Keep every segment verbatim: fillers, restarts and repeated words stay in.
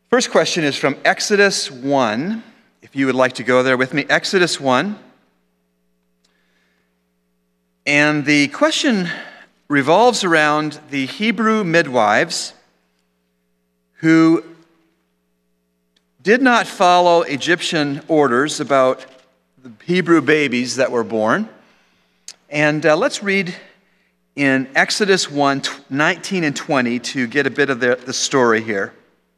First question is from Exodus one, if you would like to go there with me. Exodus one. And the question revolves around the Hebrew midwives who did not follow Egyptian orders about the Hebrew babies that were born. And uh, let's read in Exodus one, nineteen and twenty to get a bit of the, the story here.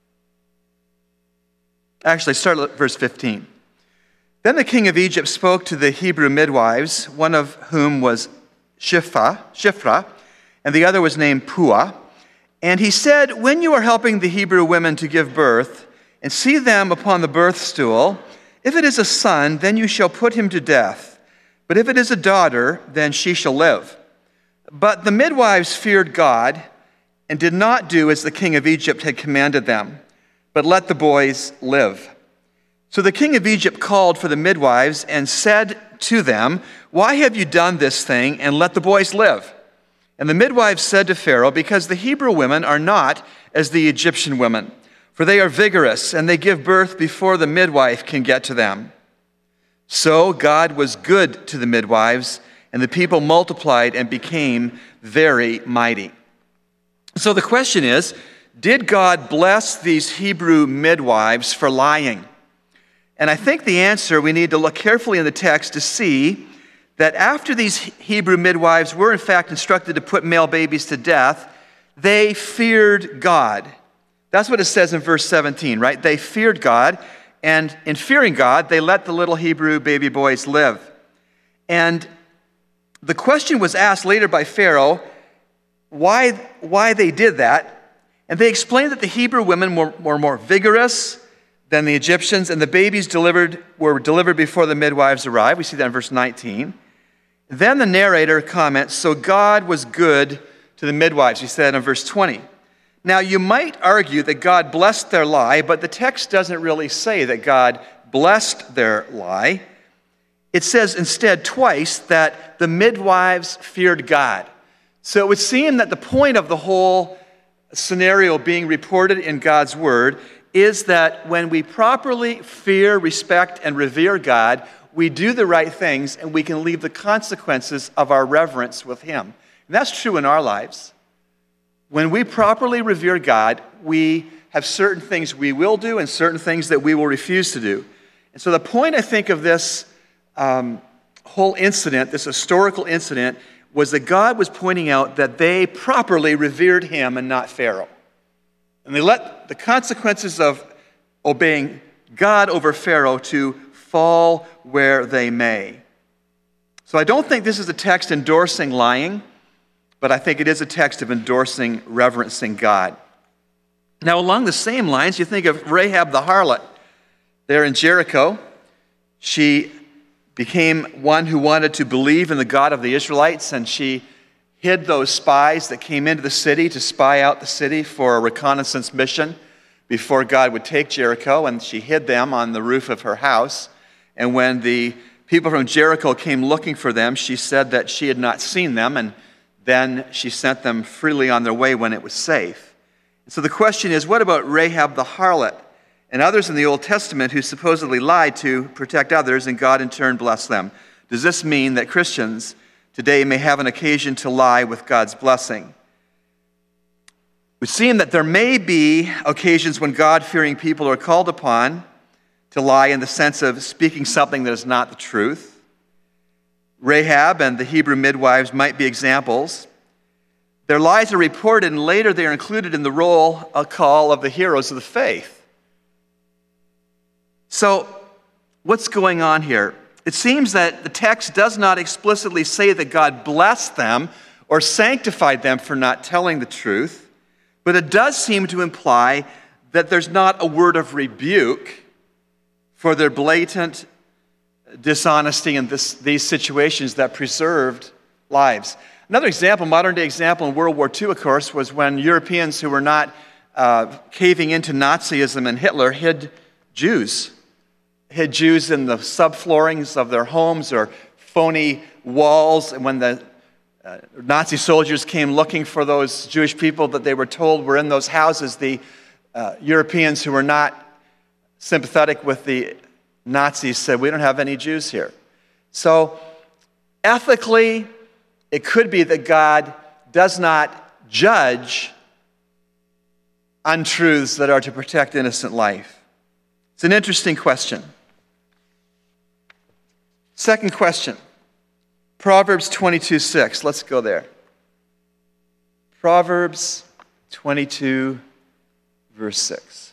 Actually, start at verse fifteen. Then the king of Egypt spoke to the Hebrew midwives, one of whom was Shiphrah, Shiphrah, and the other was named Puah. And he said, when you are helping the Hebrew women to give birth, and see them upon the birth stool, if it is a son, then you shall put him to death. But if it is a daughter, then she shall live. But the midwives feared God, and did not do as the king of Egypt had commanded them, but let the boys live. So the king of Egypt called for the midwives and said to them, why have you done this thing, and let the boys live? And the midwives said to Pharaoh, because the Hebrew women are not as the Egyptian women, for they are vigorous, and they give birth before the midwife can get to them. So God was good to the midwives, and the people multiplied and became very mighty. So the question is, did God bless these Hebrew midwives for lying? And I think the answer, we need to look carefully in the text to see that after these Hebrew midwives were in fact instructed to put male babies to death, they feared God. That's what it says in verse seventeen, right? They feared God, and in fearing God, they let the little Hebrew baby boys live. And the question was asked later by Pharaoh, why, why they did that. And they explained that the Hebrew women were, were more vigorous than the Egyptians, and the babies delivered were delivered before the midwives arrived. We see that in verse nineteen. Then the narrator comments, so God was good to the midwives, he said in verse twenty. Now, you might argue that God blessed their lie, but the text doesn't really say that God blessed their lie. It says instead twice that the midwives feared God. So it would seem that the point of the whole scenario being reported in God's word is that when we properly fear, respect, and revere God, we do the right things and we can leave the consequences of our reverence with him. And that's true in our lives. When we properly revere God, we have certain things we will do and certain things that we will refuse to do. And so the point, I think, of this um, whole incident, this historical incident, was that God was pointing out that they properly revered him and not Pharaoh. And they let the consequences of obeying God over Pharaoh to fall where they may. So I don't think this is a text endorsing lying, but I think it is a text of endorsing, reverencing God. Now, along the same lines, you think of Rahab the harlot there in Jericho. She became one who wanted to believe in the God of the Israelites, and she hid those spies that came into the city to spy out the city for a reconnaissance mission before God would take Jericho, and she hid them on the roof of her house. And when the people from Jericho came looking for them, she said that she had not seen them, and then she sent them freely on their way when it was safe. So the question is, what about Rahab the harlot and others in the Old Testament who supposedly lied to protect others, and God in turn blessed them? Does this mean that Christians today may have an occasion to lie with God's blessing? It would seem that there may be occasions when God-fearing people are called upon to lie in the sense of speaking something that is not the truth. Rahab and the Hebrew midwives might be examples. Their lies are reported, and later they are included in the roll a call of the heroes of the faith. So, what's going on here? It seems that the text does not explicitly say that God blessed them or sanctified them for not telling the truth, but it does seem to imply that there's not a word of rebuke for their blatant dishonesty in this, these situations that preserved lives. Another example, modern-day example in World War Two, of course, was when Europeans who were not uh, caving into Nazism and Hitler hid Jews. Hid Jews in the subfloorings of their homes or phony walls. And when the uh, Nazi soldiers came looking for those Jewish people that they were told were in those houses, the uh, Europeans who were not sympathetic with the Nazis said, we don't have any Jews here. So ethically, it could be that God does not judge untruths that are to protect innocent life. It's an interesting question. Second question, Proverbs twenty-two six. Let's go there. Proverbs twenty-two, verse six.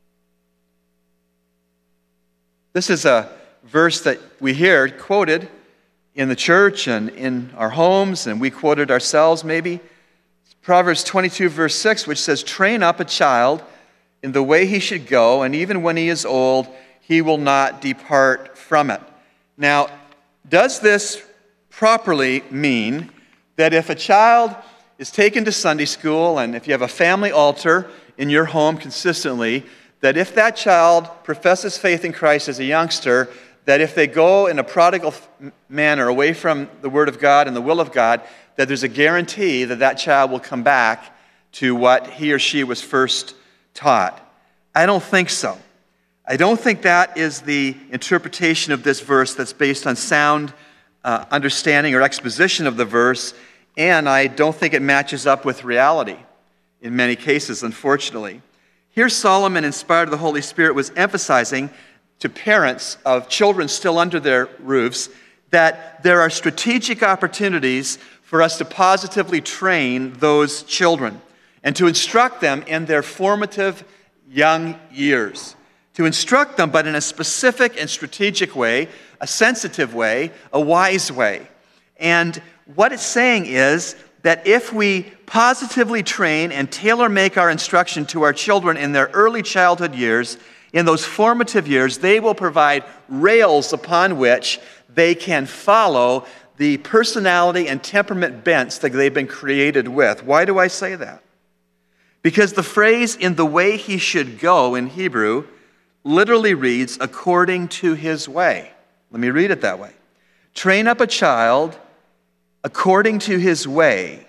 This is a verse that we hear quoted in the church and in our homes, and we quote it ourselves maybe. Proverbs twenty-two, verse six, which says, train up a child in the way he should go, and even when he is old, he will not depart from it. Now, does this properly mean that if a child is taken to Sunday school, and if you have a family altar in your home consistently, that if that child professes faith in Christ as a youngster, that if they go in a prodigal manner away from the Word of God and the will of God, that there's a guarantee that that child will come back to what he or she was first taught? I don't think so. I don't think that is the interpretation of this verse that's based on sound uh, understanding or exposition of the verse, and I don't think it matches up with reality in many cases, unfortunately. Here Solomon, inspired of the Holy Spirit, was emphasizing to parents of children still under their roofs that there are strategic opportunities for us to positively train those children and to instruct them in their formative young years. To instruct them, but in a specific and strategic way, a sensitive way, a wise way. And what it's saying is that if we positively train and tailor-make our instruction to our children in their early childhood years, in those formative years, they will provide rails upon which they can follow the personality and temperament bents that they've been created with. Why do I say that? Because the phrase, in the way he should go, in Hebrew, literally reads, according to his way. Let me read it that way. Train up a child according to his way,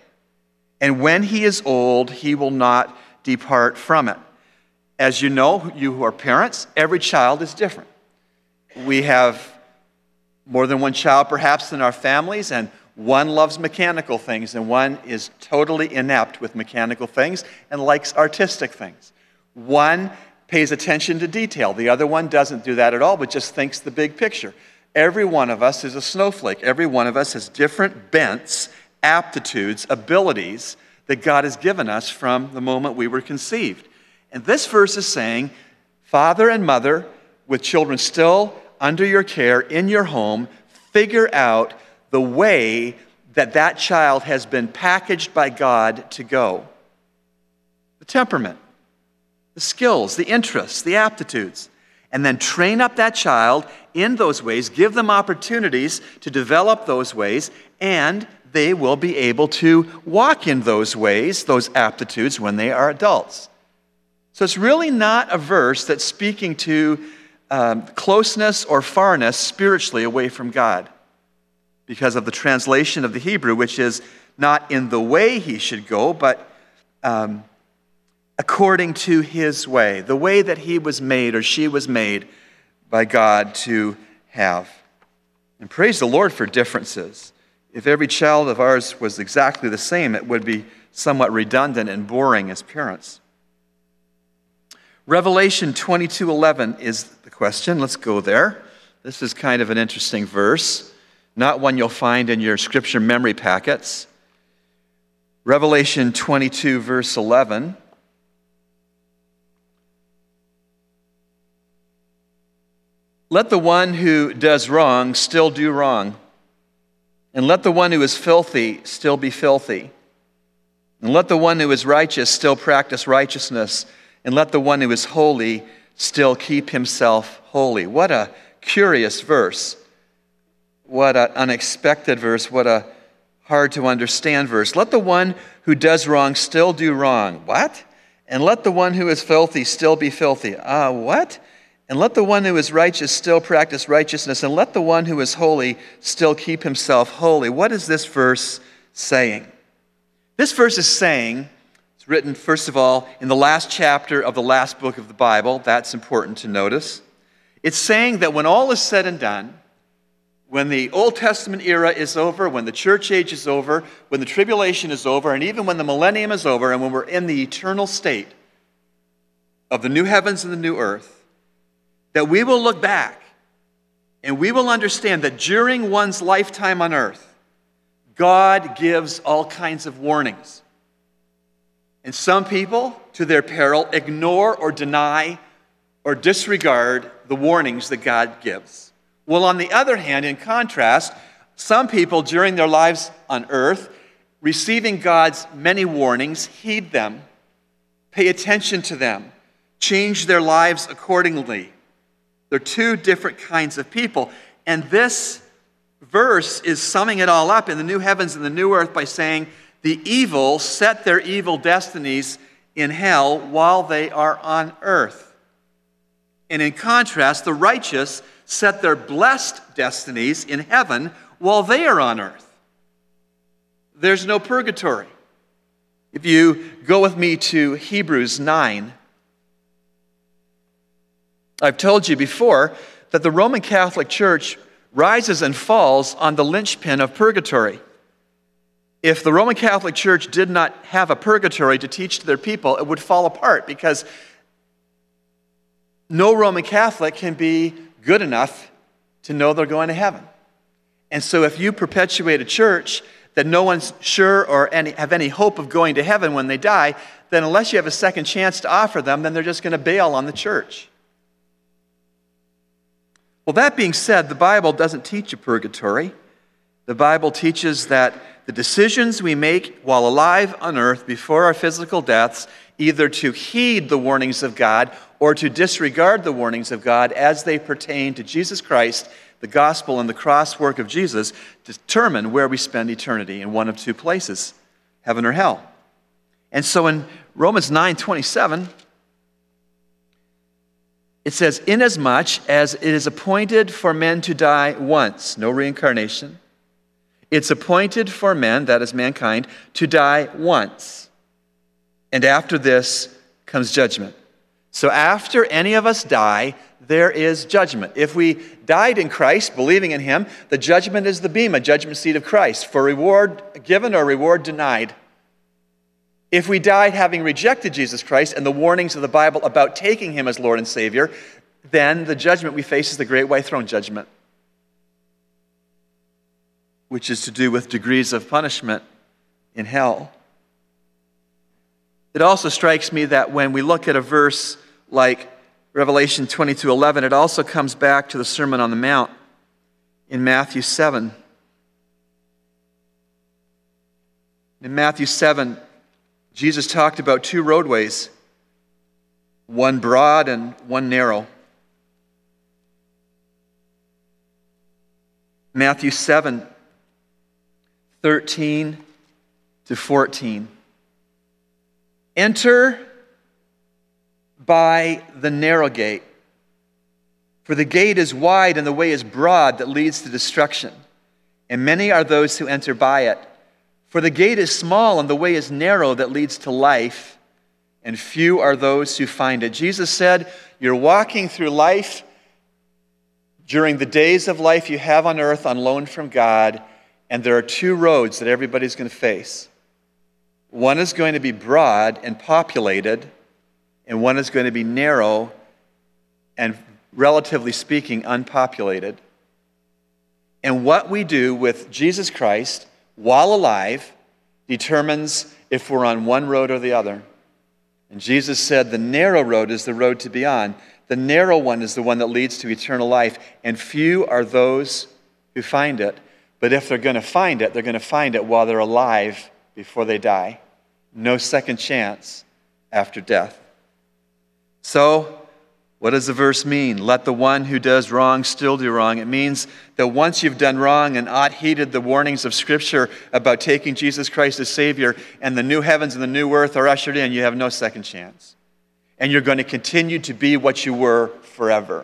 and when he is old, he will not depart from it. As you know, you who are parents, every child is different. We have more than one child perhaps in our families, and one loves mechanical things, and one is totally inept with mechanical things and likes artistic things. One pays attention to detail. The other one doesn't do that at all, but just thinks the big picture. Every one of us is a snowflake. Every one of us has different bents, aptitudes, abilities that God has given us from the moment we were conceived. And this verse is saying, father and mother, with children still under your care in your home, figure out the way that that child has been packaged by God to go. The temperament, the skills, the interests, the aptitudes, and then train up that child in those ways, give them opportunities to develop those ways, and they will be able to walk in those ways, those aptitudes, when they are adults. So it's really not a verse that's speaking to um, closeness or farness spiritually away from God, because of the translation of the Hebrew, which is not in the way he should go, but um, according to his way, the way that he was made or she was made by God to have. And praise the Lord for differences. If every child of ours was exactly the same, it would be somewhat redundant and boring as parents. Revelation twenty-two eleven is the question. Let's go there. This is kind of an interesting verse, not one you'll find in your scripture memory packets. Revelation twenty-two, verse eleven. Let the one who does wrong still do wrong, and let the one who is filthy still be filthy, and let the one who is righteous still practice righteousness, and let the one who is holy still keep himself holy. What a curious verse. What an unexpected verse. What a hard to understand verse. Let the one who does wrong still do wrong. What? And let the one who is filthy still be filthy. Ah, uh, what? And let the one who is righteous still practice righteousness, and let the one who is holy still keep himself holy. What is this verse saying? This verse is saying, it's It's written, first of all, in the last chapter of the last book of the Bible. That's important to notice. It's saying that when all is said and done, when the Old Testament era is over, when the church age is over, when the tribulation is over, and even when the millennium is over, and when we're in the eternal state of the new heavens and the new earth, that we will look back and we will understand that during one's lifetime on earth, God gives all kinds of warnings. And some people, to their peril, ignore or deny or disregard the warnings that God gives. Well, on the other hand, in contrast, some people during their lives on earth, receiving God's many warnings, heed them, pay attention to them, change their lives accordingly. They're two different kinds of people. And this verse is summing it all up in the new heavens and the new earth by saying the evil set their evil destinies in hell while they are on earth. And in contrast, the righteous set their blessed destinies in heaven while they are on earth. There's no purgatory. If you go with me to Hebrews nine, I've told you before that the Roman Catholic Church rises and falls on the linchpin of purgatory. If the Roman Catholic Church did not have a purgatory to teach to their people, it would fall apart because no Roman Catholic can be good enough to know they're going to heaven. And so if you perpetuate a church that no one's sure or any, have any hope of going to heaven when they die, then unless you have a second chance to offer them, then they're just going to bail on the church. Well, that being said, the Bible doesn't teach a purgatory. The Bible teaches that the decisions we make while alive on earth before our physical deaths, either to heed the warnings of God or to disregard the warnings of God as they pertain to Jesus Christ, the gospel and the cross work of Jesus, determine where we spend eternity in one of two places, heaven or hell. And so in Romans nine twenty-seven, it says, inasmuch as it is appointed for men to die once, no reincarnation, it's appointed for men, that is mankind, to die once. And after this comes judgment. So after any of us die, there is judgment. If we died in Christ, believing in Him, the judgment is the bema, judgment seat of Christ, for reward given or reward denied. If we died having rejected Jesus Christ and the warnings of the Bible about taking Him as Lord and Savior, then the judgment we face is the great white throne judgment, which is to do with degrees of punishment in hell. It also strikes me that when we look at a verse like Revelation twenty-two eleven, it also comes back to the Sermon on the Mount in Matthew seven. In Matthew seven, Jesus talked about two roadways, one broad and one narrow. Matthew seven, thirteen to fourteen. Enter by the narrow gate, for the gate is wide and the way is broad that leads to destruction, and many are those who enter by it. For the gate is small and the way is narrow that leads to life, and few are those who find it. Jesus said, you're walking through life during the days of life you have on earth on loan from God, and there are two roads that everybody's going to face. One is going to be broad and populated, and one is going to be narrow and, relatively speaking, unpopulated. And what we do with Jesus Christ while alive determines if we're on one road or the other. And Jesus said the narrow road is the road to be on. The narrow one is the one that leads to eternal life, and few are those who find it. But if they're going to find it, they're going to find it while they're alive before they die. No second chance after death. So, what does the verse mean? Let the one who does wrong still do wrong. It means that once you've done wrong and not heeded the warnings of Scripture about taking Jesus Christ as Savior, and the new heavens and the new earth are ushered in, you have no second chance. And you're going to continue to be what you were forever.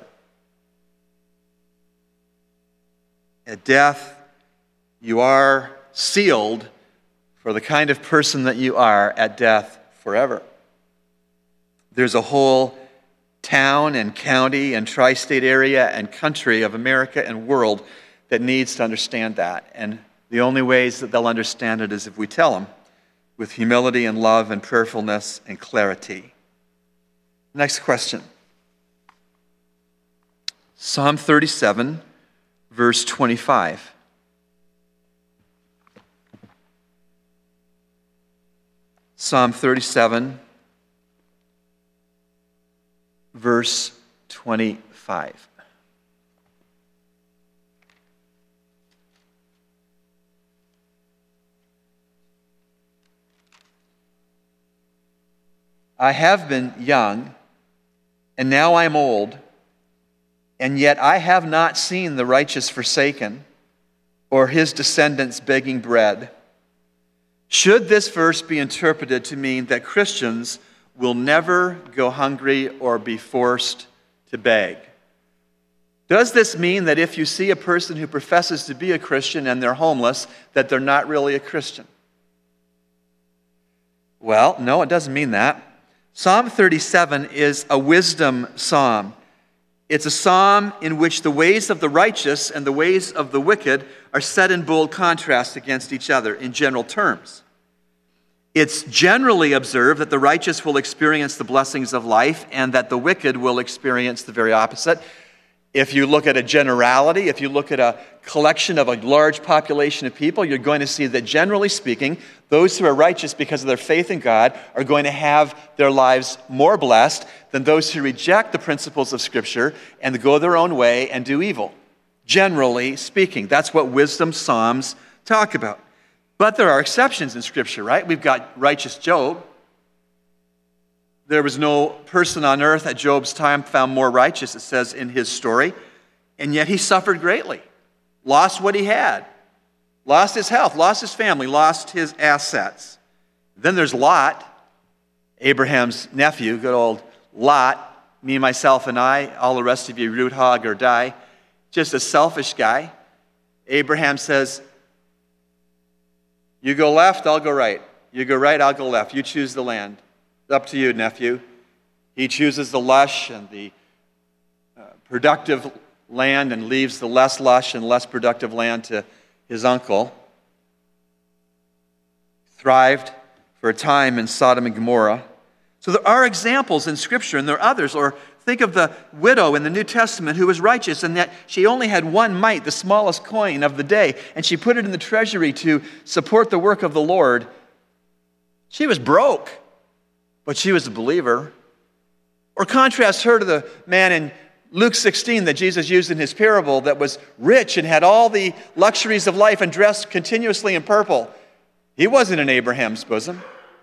At death, you are sealed for the kind of person that you are at death forever. There's a whole town and county and tri-state area and country of America and world that needs to understand that. And the only ways that they'll understand it is if we tell them with humility and love and prayerfulness and clarity. Next question. Psalm thirty-seven, verse twenty-five. Psalm thirty-seven, verse twenty-five. I have been young, and now I am old, and yet I have not seen the righteous forsaken, or his descendants begging bread. Should this verse be interpreted to mean that Christians will never go hungry or be forced to beg? Does this mean that if you see a person who professes to be a Christian and they're homeless, that they're not really a Christian? Well, no, it doesn't mean that. Psalm thirty-seven is a wisdom psalm. It's a psalm in which the ways of the righteous and the ways of the wicked are set in bold contrast against each other in general terms. It's generally observed that the righteous will experience the blessings of life and that the wicked will experience the very opposite. If you look at a generality, if you look at a collection of a large population of people, you're going to see that generally speaking, those who are righteous because of their faith in God are going to have their lives more blessed than those who reject the principles of Scripture and go their own way and do evil. Generally speaking, that's what wisdom psalms talk about. But there are exceptions in Scripture, right? We've got righteous Job. There was no person on earth at Job's time found more righteous, it says in his story, and yet he suffered greatly, lost what he had, lost his health, lost his family, lost his assets. Then there's Lot, Abraham's nephew, good old Lot, me, myself, and I, all the rest of you root hog or die, just a selfish guy. Abraham says, you go left, I'll go right. You go right, I'll go left. You choose the land. It's up to you, nephew. He chooses the lush and the uh, productive land and leaves the less lush and less productive land to his uncle. Thrived for a time in Sodom and Gomorrah. So there are examples in Scripture, and there are others. Or think of the widow in the New Testament who was righteous, and that she only had one mite, the smallest coin of the day, and she put it in the treasury to support the work of the Lord. She was broke, but she was a believer. Or contrast her to the man in Luke sixteen that Jesus used in his parable that was rich and had all the luxuries of life and dressed continuously in purple. He wasn't in Abraham's bosom.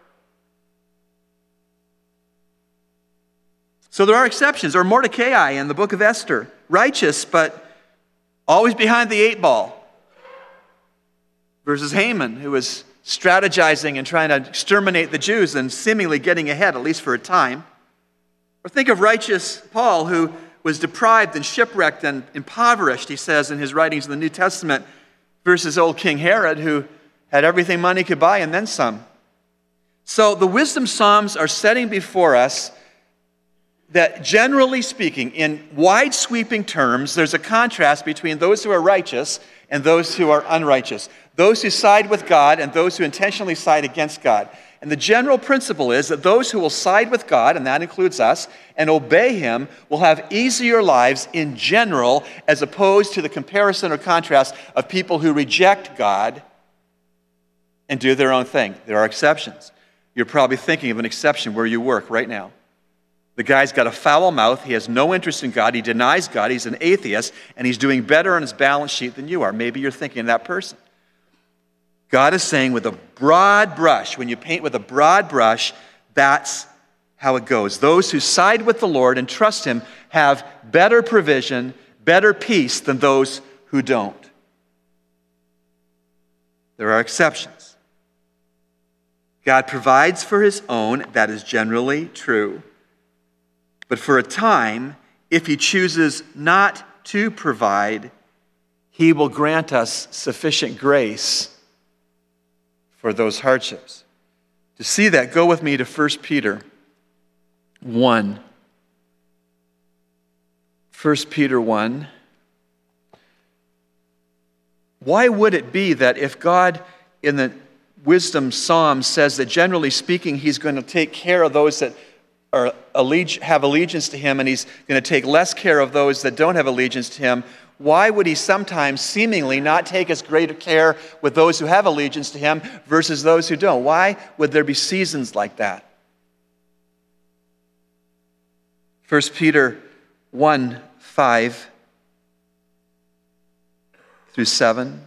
So there are exceptions. Or Mordecai in the book of Esther, righteous but always behind the eight ball, versus Haman, who was strategizing and trying to exterminate the Jews and seemingly getting ahead, at least for a time. Or think of righteous Paul, who was deprived and shipwrecked and impoverished, he says in his writings in the New Testament, versus old King Herod, who had everything money could buy and then some. So the wisdom psalms are setting before us that, generally speaking, in wide sweeping terms, there's a contrast between those who are righteous and those who are unrighteous, those who side with God and those who intentionally side against God. And the general principle is that those who will side with God, and that includes us, and obey Him will have easier lives in general, as opposed to the comparison or contrast of people who reject God and do their own thing. There are exceptions. You're probably thinking of an exception where you work right now. The guy's got a foul mouth. He has no interest in God. He denies God. He's an atheist, and he's doing better on his balance sheet than you are. Maybe you're thinking of that person. God is saying with a broad brush, when you paint with a broad brush, that's how it goes. Those who side with the Lord and trust Him have better provision, better peace than those who don't. There are exceptions. God provides for His own. That is generally true. But for a time, if He chooses not to provide, He will grant us sufficient grace for those hardships. To see that, go with me to First Peter one. First Peter one. Why would it be that if God in the wisdom psalm says that generally speaking he's going to take care of those that are alleg- have allegiance to him and he's going to take less care of those that don't have allegiance to him, why would he sometimes seemingly not take as great care with those who have allegiance to him versus those who don't? Why would there be seasons like that? First Peter one, five through seven.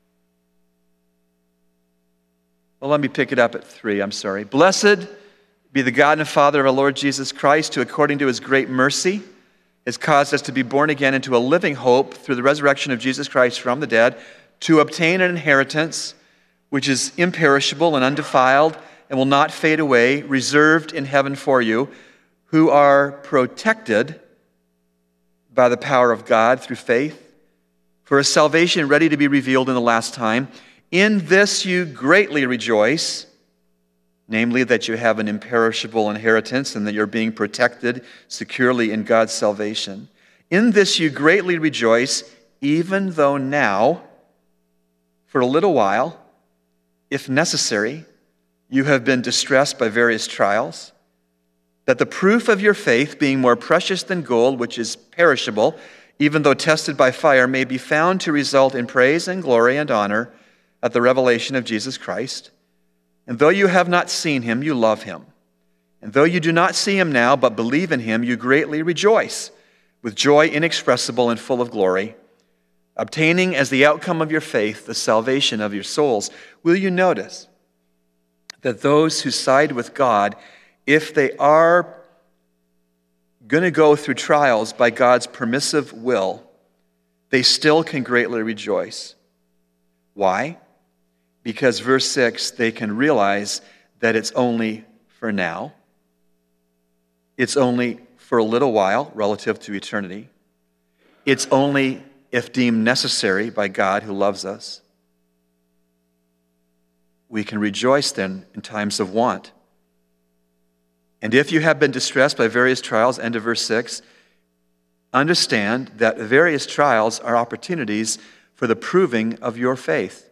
Well, let me pick it up at three, I'm sorry. Blessed be the God and Father of our Lord Jesus Christ, who according to his great mercy has caused us to be born again into a living hope through the resurrection of Jesus Christ from the dead, to obtain an inheritance which is imperishable and undefiled and will not fade away, reserved in heaven for you, who are protected by the power of God through faith, for a salvation ready to be revealed in the last time. In this you greatly rejoice, namely that you have an imperishable inheritance and that you're being protected securely in God's salvation. In this you greatly rejoice, even though now, for a little while, if necessary, you have been distressed by various trials, that the proof of your faith, being more precious than gold, which is perishable, even though tested by fire, may be found to result in praise and glory and honor at the revelation of Jesus Christ. And though you have not seen him, you love him. And though you do not see him now, but believe in him, you greatly rejoice, with joy inexpressible and full of glory, obtaining as the outcome of your faith the salvation of your souls. Will you notice that those who side with God, if they are going to go through trials by God's permissive will, they still can greatly rejoice. Why? Because verse six, they can realize that it's only for now. It's only for a little while relative to eternity. It's only if deemed necessary by God who loves us. We can rejoice then in times of want. And if you have been distressed by various trials, end of verse six, understand that various trials are opportunities for the proving of your faith.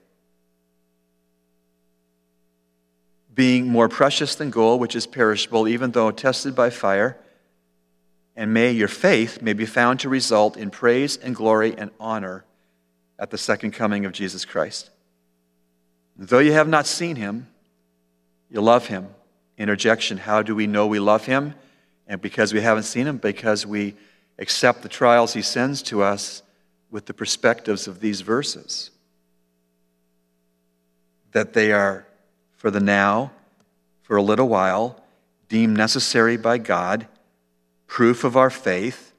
Being more precious than gold, which is perishable, even though tested by fire, and may your faith may be found to result in praise and glory and honor at the second coming of Jesus Christ. Though you have not seen him, you love him. Interjection, how do we know we love him? And because we haven't seen him, because we accept the trials he sends to us with the perspectives of these verses. That they are for the now, for a little while, deemed necessary by God, proof of our faith.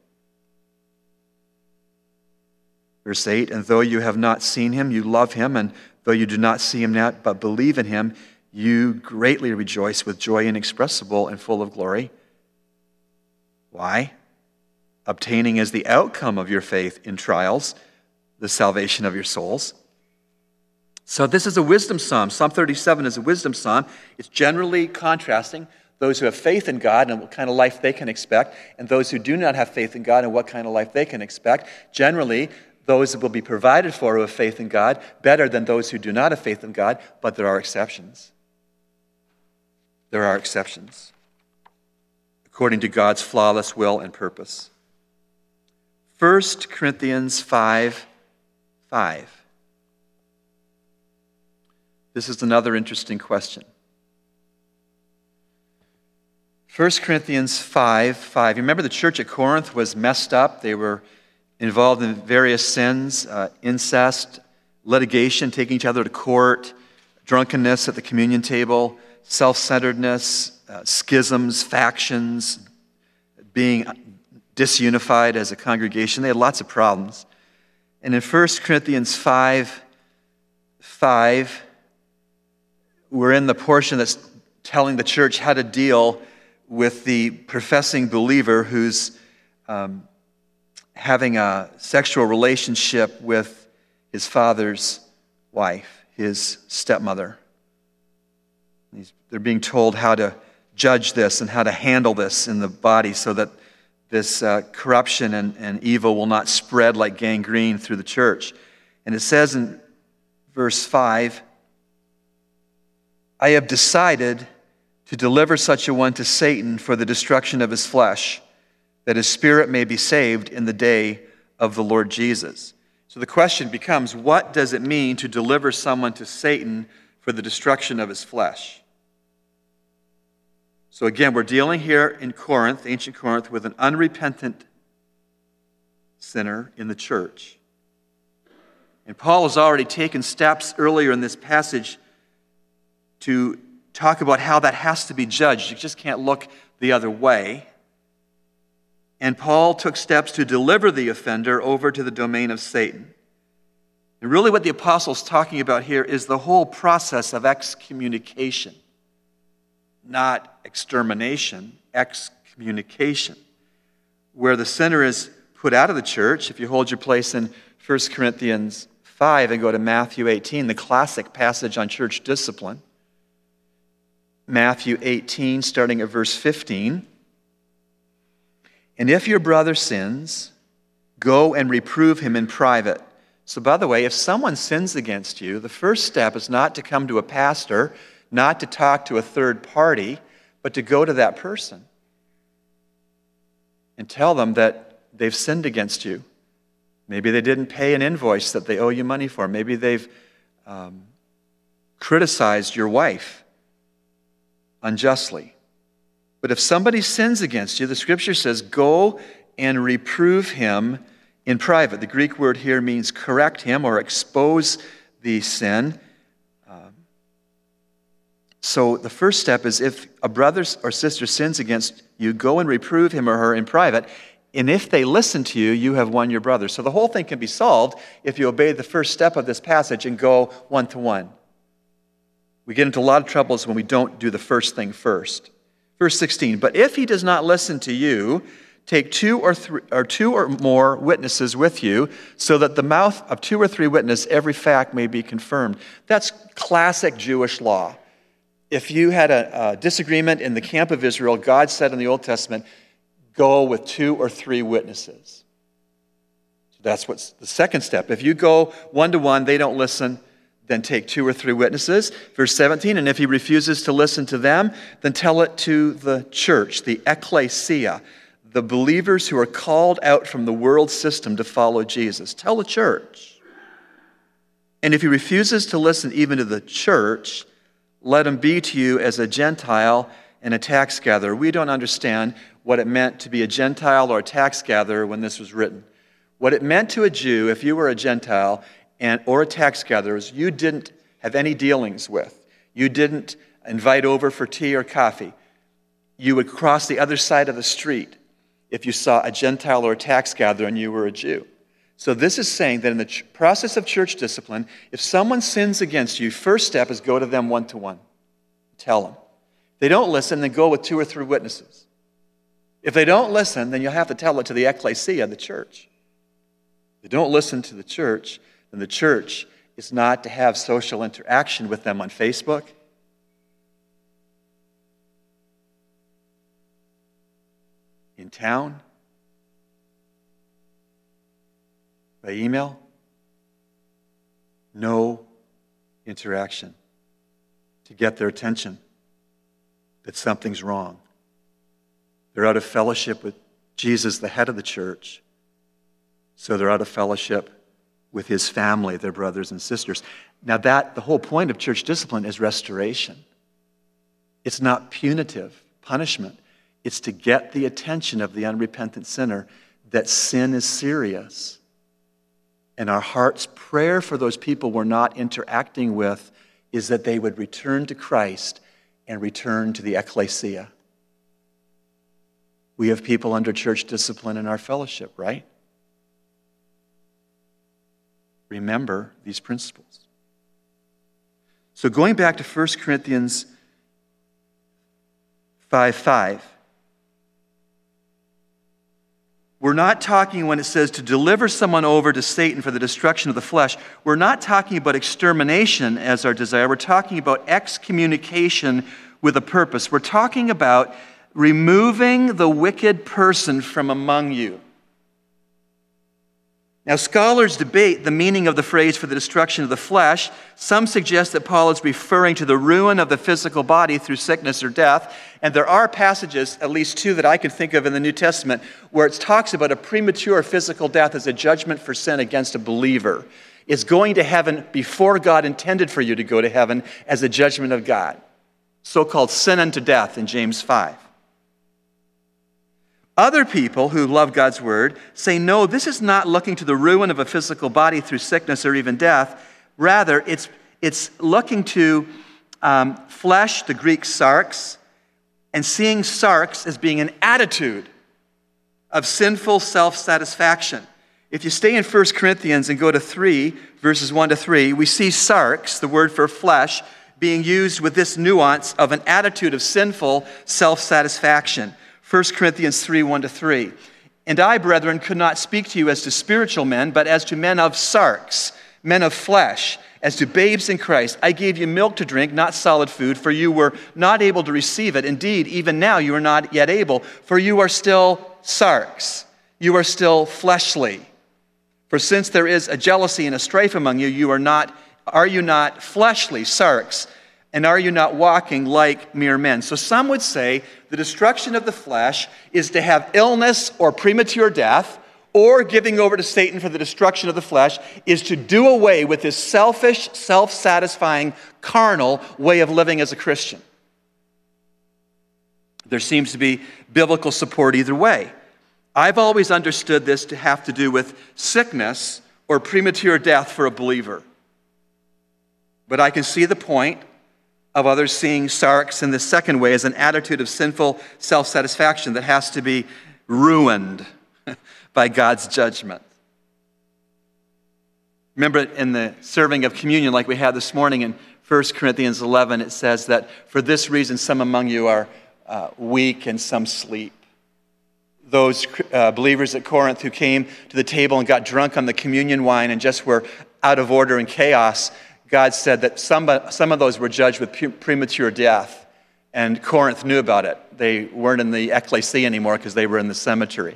Verse eight, and though you have not seen him, you love him, and though you do not see him now, but believe in him, you greatly rejoice with joy inexpressible and full of glory. Why? Obtaining as the outcome of your faith in trials the salvation of your souls. So this is a wisdom psalm. Psalm thirty-seven is a wisdom psalm. It's generally contrasting those who have faith in God and what kind of life they can expect, and those who do not have faith in God and what kind of life they can expect. Generally, those will be provided for who have faith in God better than those who do not have faith in God, but there are exceptions. There are exceptions, according to God's flawless will and purpose. First Corinthians five, five. This is another interesting question. First Corinthians five, five. You remember the church at Corinth was messed up. They were involved in various sins, uh, incest, litigation, taking each other to court, drunkenness at the communion table, self-centeredness, uh, schisms, factions, being disunified as a congregation. They had lots of problems. And in First Corinthians five, five, we're in the portion that's telling the church how to deal with the professing believer who's um, having a sexual relationship with his father's wife, his stepmother. He's, they're being told how to judge this and how to handle this in the body so that this uh, corruption and, and evil will not spread like gangrene through the church. And it says in verse five, I have decided to deliver such a one to Satan for the destruction of his flesh, that his spirit may be saved in the day of the Lord Jesus. So the question becomes, what does it mean to deliver someone to Satan for the destruction of his flesh? So again, we're dealing here in Corinth, ancient Corinth, with an unrepentant sinner in the church. And Paul has already taken steps earlier in this passage to talk about how that has to be judged. You just can't look the other way. And Paul took steps to deliver the offender over to the domain of Satan. And really what the apostle's talking about here is the whole process of excommunication. Not extermination, excommunication. Where the sinner is put out of the church. If you hold your place in First Corinthians five and go to Matthew eighteen, the classic passage on church discipline. Matthew eighteen, starting at verse fifteen. And if your brother sins, go and reprove him in private. So by the way, if someone sins against you, the first step is not to come to a pastor, not to talk to a third party, but to go to that person and tell them that they've sinned against you. Maybe they didn't pay an invoice that they owe you money for. Maybe they've um, criticized your wife unjustly. But if somebody sins against you, the scripture says, go and reprove him in private. The Greek word here means correct him or expose the sin. Um, so the first step is if a brother or sister sins against you, go and reprove him or her in private. And if they listen to you, you have won your brother. So the whole thing can be solved if you obey the first step of this passage and go one-to-one. We get into a lot of troubles when we don't do the first thing first. Verse sixteen, but if he does not listen to you, take two or three or two or more witnesses with you, so that the mouth of two or three witnesses every fact may be confirmed. That's classic Jewish law. If you had a, a disagreement in the camp of Israel, God said in the Old Testament, go with two or three witnesses. So that's what's the second step. If you go one-to-one, they don't listen, then take two or three witnesses. Verse seventeen, and if he refuses to listen to them, then tell it to the church, the ecclesia, the believers who are called out from the world system to follow Jesus. Tell the church. And if he refuses to listen even to the church, let him be to you as a Gentile and a tax gatherer. We don't understand what it meant to be a Gentile or a tax gatherer when this was written. What it meant to a Jew, if you were a Gentile and or a tax gatherer, is you didn't have any dealings with. You didn't invite over for tea or coffee. You would cross the other side of the street if you saw a Gentile or a tax gatherer and you were a Jew. So this is saying that in the ch- process of church discipline, if someone sins against you, first step is go to them one-to-one. Tell them. If they don't listen, then go with two or three witnesses. If they don't listen, then you'll have to tell it to the ecclesia, the church. If they don't listen to the church, then the church is not to have social interaction with them on Facebook, in town, by email. No interaction to get their attention that something's wrong. They're out of fellowship with Jesus, the head of the church. So they're out of fellowship with his family, their brothers and sisters. Now that, the whole point of church discipline is restoration. It's not punitive punishment. It's to get the attention of the unrepentant sinner that sin is serious. And our heart's prayer for those people we're not interacting with is that they would return to Christ and return to the ecclesia. We have people under church discipline in our fellowship, right? Remember these principles. So going back to First Corinthians five five, We're not talking, when it says to deliver someone over to Satan for the destruction of the flesh, we're not talking about extermination as our desire. We're talking about excommunication with a purpose. We're talking about removing the wicked person from among you. Now, scholars debate the meaning of the phrase for the destruction of the flesh. Some suggest that Paul is referring to the ruin of the physical body through sickness or death. And there are passages, at least two that I can think of in the New Testament, where it talks about a premature physical death as a judgment for sin against a believer. It's going to heaven before God intended for you to go to heaven as a judgment of God. So-called sin unto death in James five. Other people who love God's word say, no, this is not looking to the ruin of a physical body through sickness or even death. Rather, it's, it's looking to um, flesh, the Greek sarx, and seeing sarx as being an attitude of sinful self-satisfaction. If you stay in First Corinthians and go to three, verses one to three, we see sarx, the word for flesh, being used with this nuance of an attitude of sinful self-satisfaction. First Corinthians three, one to three. And I, brethren, could not speak to you as to spiritual men, but as to men of sarx, men of flesh, as to babes in Christ. I gave you milk to drink, not solid food, for you were not able to receive it. Indeed, even now you are not yet able, for you are still sarx. You are still fleshly. For since there is a jealousy and a strife among you, you are not, are you not fleshly, sarx? And are you not walking like mere men? So some would say the destruction of the flesh is to have illness or premature death, or giving over to Satan for the destruction of the flesh is to do away with this selfish, self-satisfying, carnal way of living as a Christian. There seems to be biblical support either way. I've always understood this to have to do with sickness or premature death for a believer. But I can see the point of others seeing sarx in the second way as an attitude of sinful self-satisfaction that has to be ruined by God's judgment. Remember in the serving of communion like we had this morning in First Corinthians eleven, it says that for this reason some among you are uh, weak and some sleep. Those uh, believers at Corinth who came to the table and got drunk on the communion wine and just were out of order and chaos, God said that some, some of those were judged with pu- premature death, and Corinth knew about it. They weren't in the ecclesia anymore because they were in the cemetery.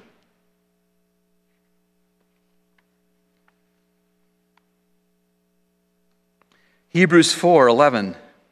Hebrews four eleven.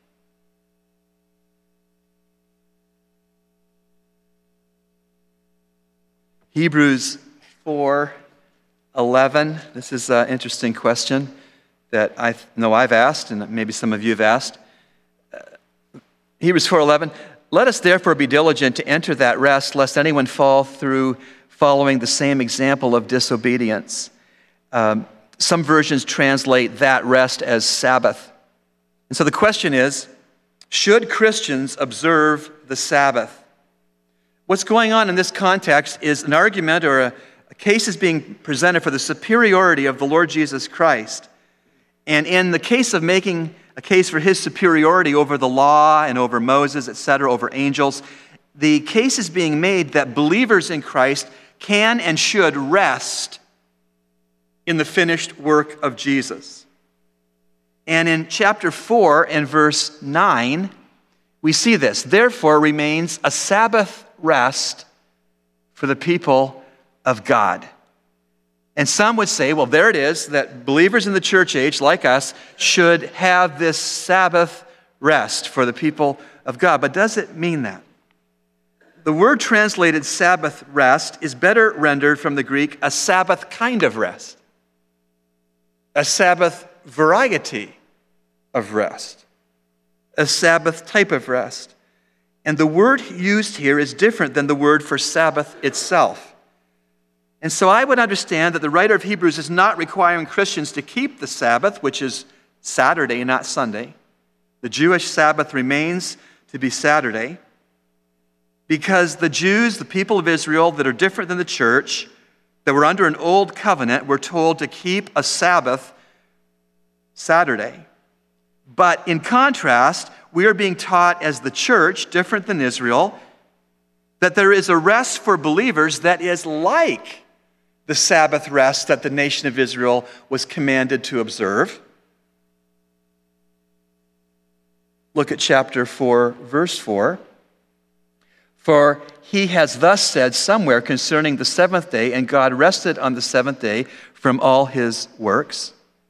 Hebrews four eleven. This is an interesting question that I know I've asked, and maybe some of you have asked. Uh, Hebrews four eleven, let us therefore be diligent to enter that rest, lest anyone fall through following the same example of disobedience. Um, some versions translate that rest as Sabbath. And so the question is, should Christians observe the Sabbath? What's going on in this context is an argument or a, a case is being presented for the superiority of the Lord Jesus Christ. And in the case of making a case for his superiority over the law and over Moses, et cetera, over angels, the case is being made that believers in Christ can and should rest in the finished work of Jesus. And in chapter four and verse nine, we see this. Therefore remains a Sabbath rest for the people of God. And some would say, well, there it is, that believers in the church age, like us, should have this Sabbath rest for the people of God. But does it mean that? The word translated Sabbath rest is better rendered from the Greek, a Sabbath kind of rest. A Sabbath variety of rest. A Sabbath type of rest. And the word used here is different than the word for Sabbath itself. And so I would understand that the writer of Hebrews is not requiring Christians to keep the Sabbath, which is Saturday, not Sunday. The Jewish Sabbath remains to be Saturday because the Jews, the people of Israel that are different than the church, that were under an old covenant, were told to keep a Sabbath Saturday. But in contrast, we are being taught as the church, different than Israel, that there is a rest for believers that is like the Sabbath rest that the nation of Israel was commanded to observe. Look at chapter four, verse four. For he has thus said somewhere concerning the seventh day, and God rested on the seventh day from all his works.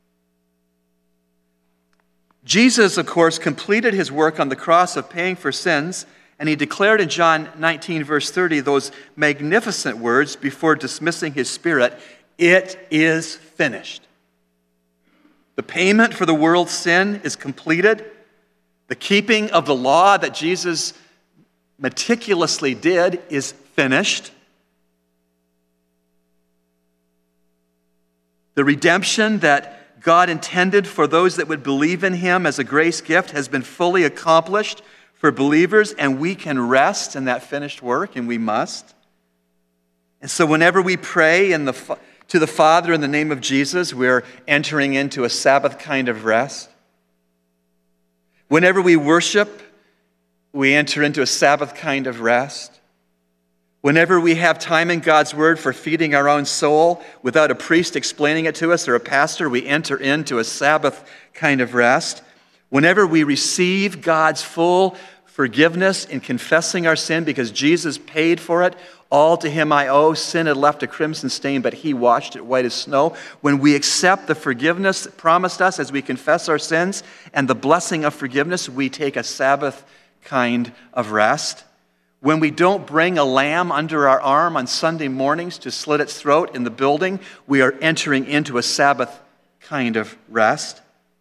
Jesus, of course, completed his work on the cross of paying for sins, and he declared in John nineteen, verse thirty, those magnificent words before dismissing his spirit, "It is finished." The payment for the world's sin is completed. The keeping of the law that Jesus meticulously did is finished. The redemption that God intended for those that would believe in him as a grace gift has been fully accomplished for believers, and we can rest in that finished work, and we must. And so whenever we pray in the, to the Father in the name of Jesus, we're entering into a Sabbath kind of rest. Whenever we worship, we enter into a Sabbath kind of rest. Whenever we have time in God's Word for feeding our own soul without a priest explaining it to us or a pastor, we enter into a Sabbath kind of rest. Whenever we receive God's full forgiveness in confessing our sin because Jesus paid for it, all to him I owe, sin had left a crimson stain, but he washed it white as snow. When we accept the forgiveness promised us as we confess our sins and the blessing of forgiveness, we take a Sabbath kind of rest. When we don't bring a lamb under our arm on Sunday mornings to slit its throat in the building, we are entering into a Sabbath kind of rest.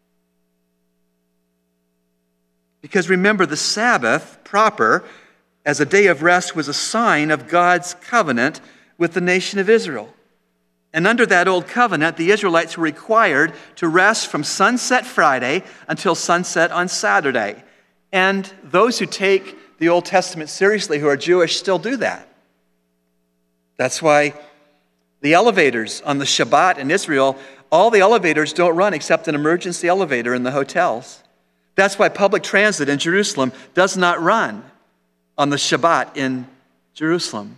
Because remember, the Sabbath proper as a day of rest was a sign of God's covenant with the nation of Israel. And under that old covenant, the Israelites were required to rest from sunset Friday until sunset on Saturday. And those who take the Old Testament seriously, who are Jewish, still do that. That's why the elevators on the Shabbat in Israel, all the elevators don't run except an emergency elevator in the hotels. That's why public transit in Jerusalem does not run on the Shabbat in Jerusalem.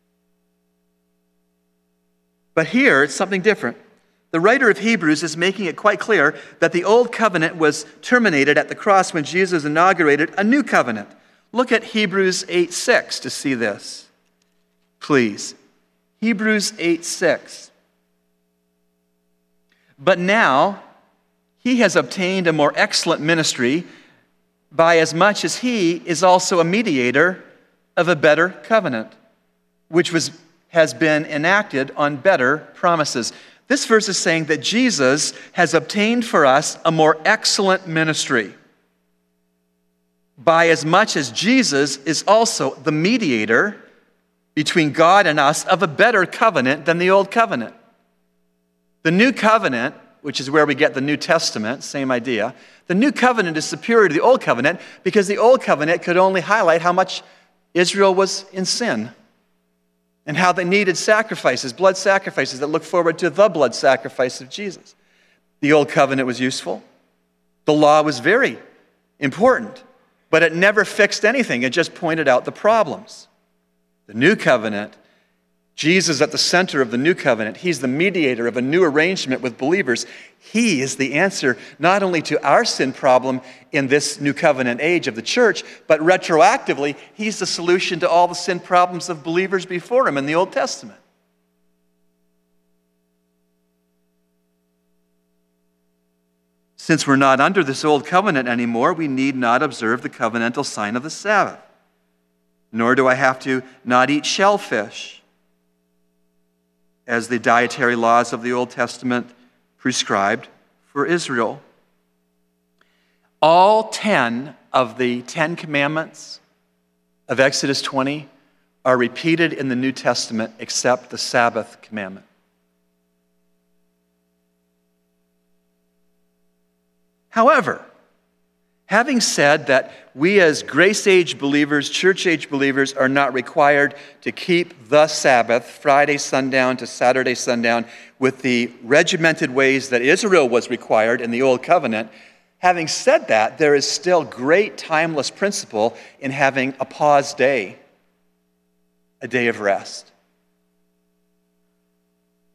But here, it's something different. The writer of Hebrews is making it quite clear that the old covenant was terminated at the cross when Jesus inaugurated a new covenant. Look at Hebrews eight six to see this, please. Hebrews eight six. But now he has obtained a more excellent ministry, by as much as he is also a mediator of a better covenant, which was has been enacted on better promises. This verse is saying that Jesus has obtained for us a more excellent ministry, by as much as Jesus is also the mediator between God and us of a better covenant than the old covenant. The new covenant, which is where we get the New Testament, same idea. The new covenant is superior to the old covenant because the old covenant could only highlight how much Israel was in sin and how they needed sacrifices, blood sacrifices that look forward to the blood sacrifice of Jesus. The old covenant was useful. The law was very important, but it never fixed anything. It just pointed out the problems. The new covenant, Jesus at the center of the new covenant. He's the mediator of a new arrangement with believers. He is the answer not only to our sin problem in this new covenant age of the church, but retroactively, he's the solution to all the sin problems of believers before him in the Old Testament. Since we're not under this old covenant anymore, we need not observe the covenantal sign of the Sabbath. Nor do I have to not eat shellfish, as the dietary laws of the Old Testament prescribed for Israel. All ten of the Ten Commandments of Exodus twenty are repeated in the New Testament except the Sabbath commandment. However, having said that we as grace-age believers, church-age believers, are not required to keep the Sabbath, Friday sundown to Saturday sundown, with the regimented ways that Israel was required in the Old Covenant, having said that, there is still great timeless principle in having a pause day, a day of rest.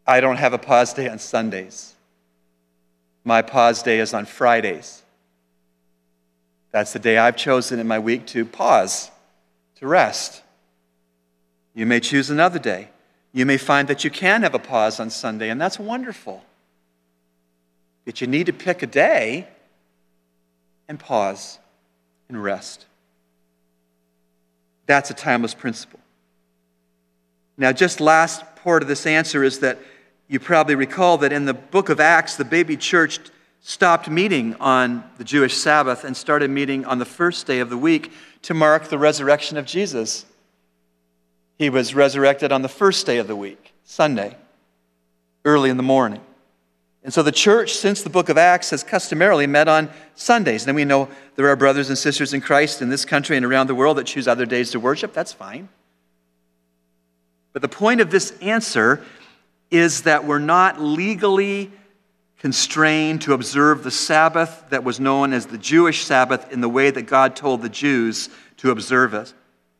I don't have a pause day on Sundays. My pause day is on Fridays. That's the day I've chosen in my week to pause, to rest. You may choose another day. You may find that you can have a pause on Sunday, and that's wonderful. But you need to pick a day and pause and rest. That's a timeless principle. Now, just last part of this answer is that you probably recall that in the book of Acts, the baby church stopped meeting on the Jewish Sabbath and started meeting on the first day of the week to mark the resurrection of Jesus. He was resurrected on the first day of the week, Sunday, early in the morning. And so the church, since the book of Acts, has customarily met on Sundays. And we know there are brothers and sisters in Christ in this country and around the world that choose other days to worship. That's fine. But the point of this answer is that we're not legally constrained to observe the Sabbath that was known as the Jewish Sabbath in the way that God told the Jews to observe it.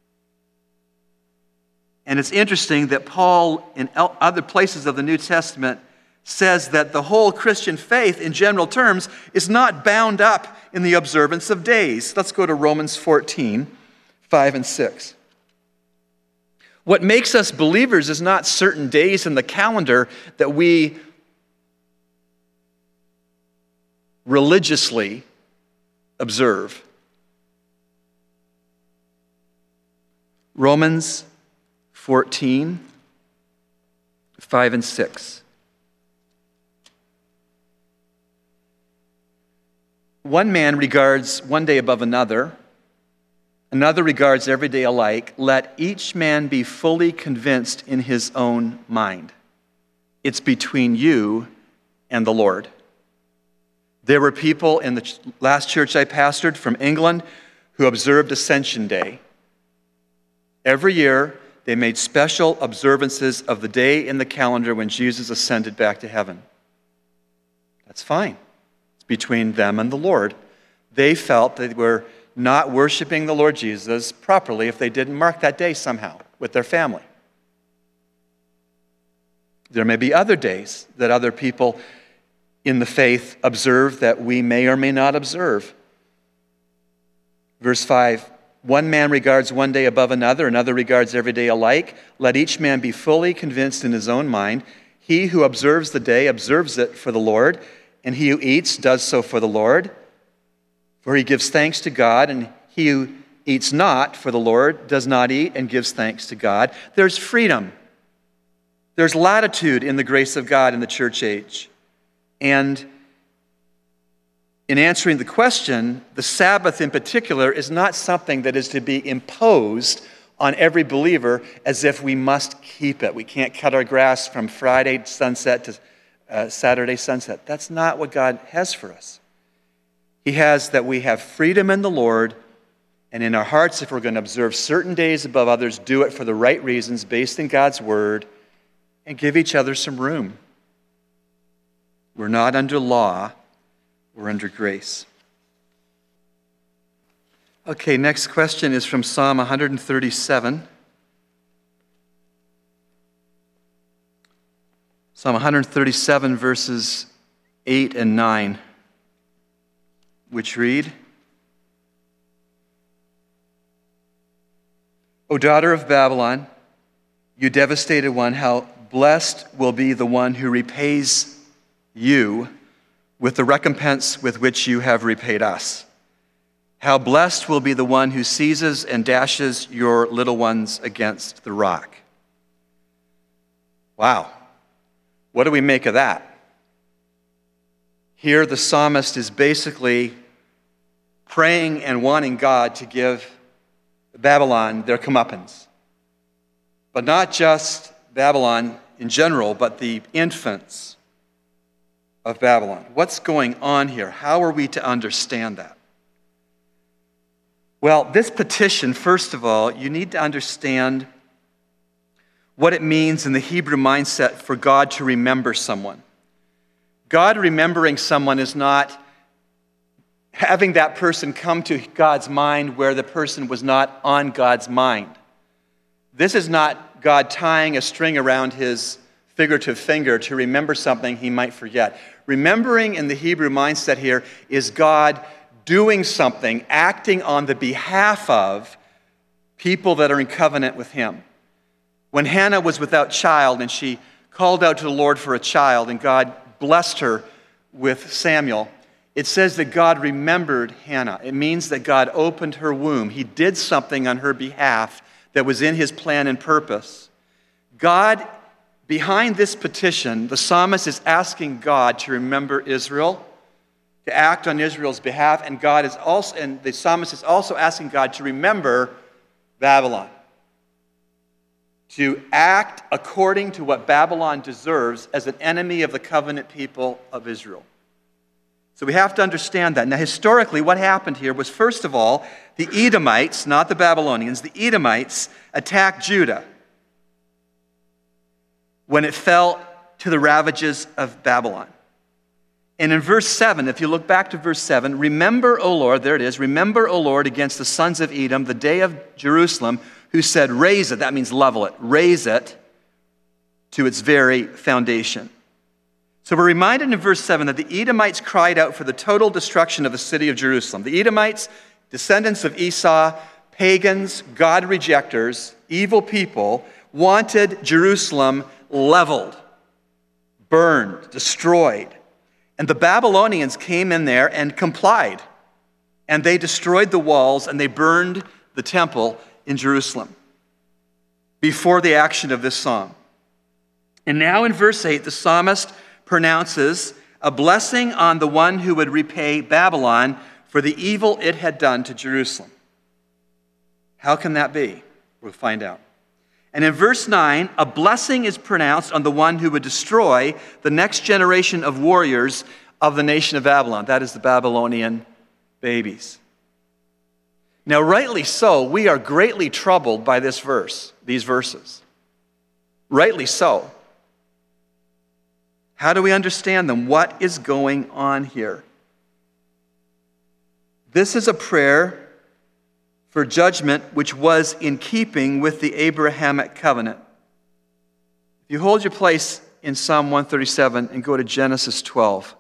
And it's interesting that Paul, in other places of the New Testament, says that the whole Christian faith, in general terms, is not bound up in the observance of days. Let's go to Romans fourteen, five and six. What makes us believers is not certain days in the calendar that we religiously observe. Romans fourteen, five and six. One man regards one day above another, another regards every day alike. Let each man be fully convinced in his own mind. It's between you and the Lord. There were people in the last church I pastored from England who observed Ascension Day. Every year, they made special observances of the day in the calendar when Jesus ascended back to heaven. That's fine. It's between them and the Lord. They felt they were not worshiping the Lord Jesus properly if they didn't mark that day somehow with their family. There may be other days that other people in the faith observe that we may or may not observe. Verse five, one man regards one day above another, another regards every day alike. Let each man be fully convinced in his own mind. He who observes the day observes it for the Lord, and he who eats does so for the Lord, for he gives thanks to God, and he who eats not for the Lord does not eat and gives thanks to God. There's freedom. There's latitude in the grace of God in the church age. And in answering the question, the Sabbath in particular is not something that is to be imposed on every believer as if we must keep it. We can't cut our grass from Friday sunset to uh, Saturday sunset. That's not what God has for us. He has that we have freedom in the Lord, and in our hearts, if we're going to observe certain days above others, do it for the right reasons based in God's word, and give each other some room. We're not under law, we're under grace. Okay, next question is from Psalm one thirty-seven. Psalm one thirty-seven, verses eight and nine, which read, O daughter of Babylon, you devastated one, how blessed will be the one who repays you with the recompense with which you have repaid us. How blessed will be the one who seizes and dashes your little ones against the rock. Wow. What do we make of that? Here the psalmist is basically praying and wanting God to give Babylon their comeuppance. But not just Babylon in general, but the infants of Babylon. What's going on here? How are we to understand that? Well, this petition, first of all, you need to understand what it means in the Hebrew mindset for God to remember someone. God remembering someone is not having that person come to God's mind where the person was not on God's mind. This is not God tying a string around his figurative finger to remember something he might forget. Remembering in the Hebrew mindset here is God doing something, acting on the behalf of people that are in covenant with him. When Hannah was without child and she called out to the Lord for a child and God blessed her with Samuel, it says that God remembered Hannah. It means that God opened her womb. He did something on her behalf that was in his plan and purpose. God, behind this petition, the psalmist is asking God to remember Israel, to act on Israel's behalf, and God is also, and the psalmist is also asking God to remember Babylon, to act according to what Babylon deserves as an enemy of the covenant people of Israel. So we have to understand that. Now, historically, what happened here was, first of all, the Edomites, not the Babylonians, the Edomites attacked Judah when it fell to the ravages of Babylon. And in verse seven, if you look back to verse seven, remember, O Lord, there it is, remember, O Lord, against the sons of Edom, the day of Jerusalem, who said, raise it, that means level it, raise it to its very foundation. So we're reminded in verse seven that the Edomites cried out for the total destruction of the city of Jerusalem. The Edomites, descendants of Esau, pagans, God rejectors, evil people, wanted Jerusalem leveled, burned, destroyed. And the Babylonians came in there and complied. And they destroyed the walls and they burned the temple in Jerusalem before the action of this psalm. And now in verse eight, the psalmist pronounces a blessing on the one who would repay Babylon for the evil it had done to Jerusalem. How can that be? We'll find out. And in verse nine, a blessing is pronounced on the one who would destroy the next generation of warriors of the nation of Babylon. That is the Babylonian babies. Now, rightly so, we are greatly troubled by this verse, these verses. Rightly so. How do we understand them? What is going on here? This is a prayer for judgment which was in keeping with the Abrahamic covenant. If you hold your place in Psalm one thirty-seven and go to Genesis twelve.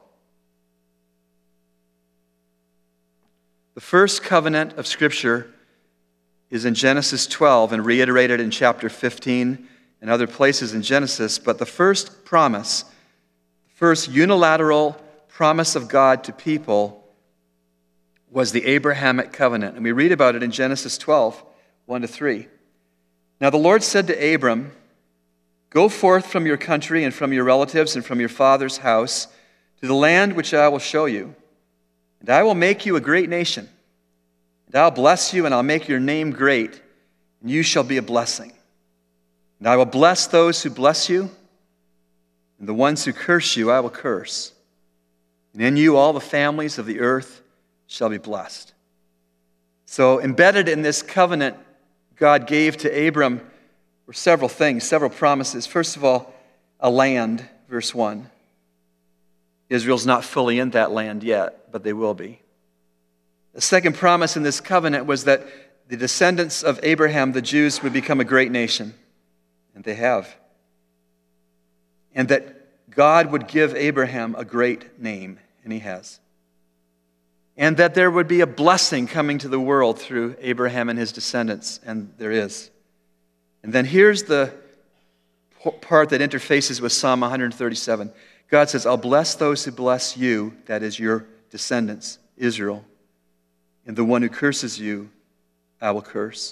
The first covenant of Scripture is in Genesis twelve and reiterated in chapter fifteen and other places in Genesis, but the first promise, the first unilateral promise of God to people was the Abrahamic covenant. And we read about it in Genesis twelve, one to three. Now the Lord said to Abram, go forth from your country and from your relatives and from your father's house to the land which I will show you. And I will make you a great nation. And I'll bless you and I'll make your name great. And you shall be a blessing. And I will bless those who bless you. And the ones who curse you I will curse. And in you all the families of the earth shall be blessed. So embedded in this covenant God gave to Abram were several things, several promises. First of all, a land, verse one. Israel's not fully in that land yet, but they will be. The second promise in this covenant was that the descendants of Abraham, the Jews, would become a great nation. And they have. And that God would give Abraham a great name, and he has. And that there would be a blessing coming to the world through Abraham and his descendants, and there is. And then here's the part that interfaces with Psalm one thirty-seven. God says, I'll bless those who bless you, that is your descendants, Israel. And the one who curses you, I will curse.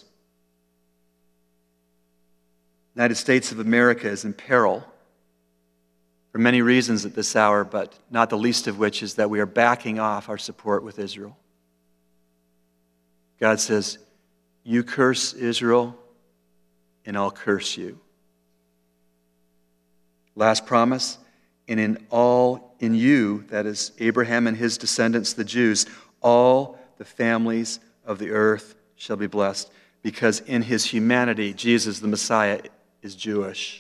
The United States of America is in peril for many reasons at this hour, but not the least of which is that we are backing off our support with Israel. God says, you curse Israel, and I'll curse you. Last promise, and in all, in you, that is Abraham and his descendants, the Jews, all the families of the earth shall be blessed, because in his humanity, Jesus, the Messiah, is Jewish.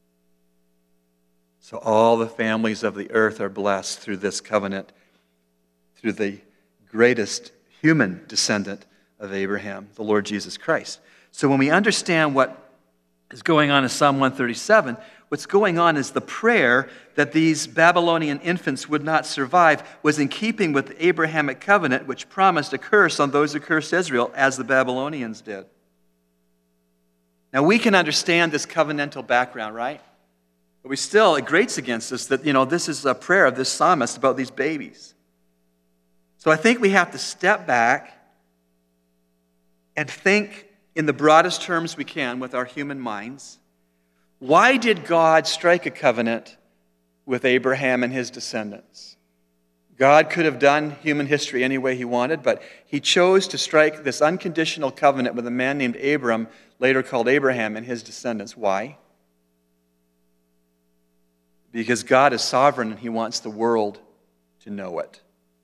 So all the families of the earth are blessed through this covenant, through the greatest human descendant of Abraham, the Lord Jesus Christ. So when we understand what is going on in Psalm one thirty-seven. What's going on is the prayer that these Babylonian infants would not survive was in keeping with the Abrahamic covenant, which promised a curse on those who cursed Israel, as the Babylonians did. Now, we can understand this covenantal background, right? But we still, it grates against us that, you know, this is a prayer of this psalmist about these babies. So I think we have to step back and think in the broadest terms we can with our human minds. Why did God strike a covenant with Abraham and his descendants? God could have done human history any way he wanted, but he chose to strike this unconditional covenant with a man named Abram, later called Abraham, and his descendants. Why? Because God is sovereign and he wants the world to know it.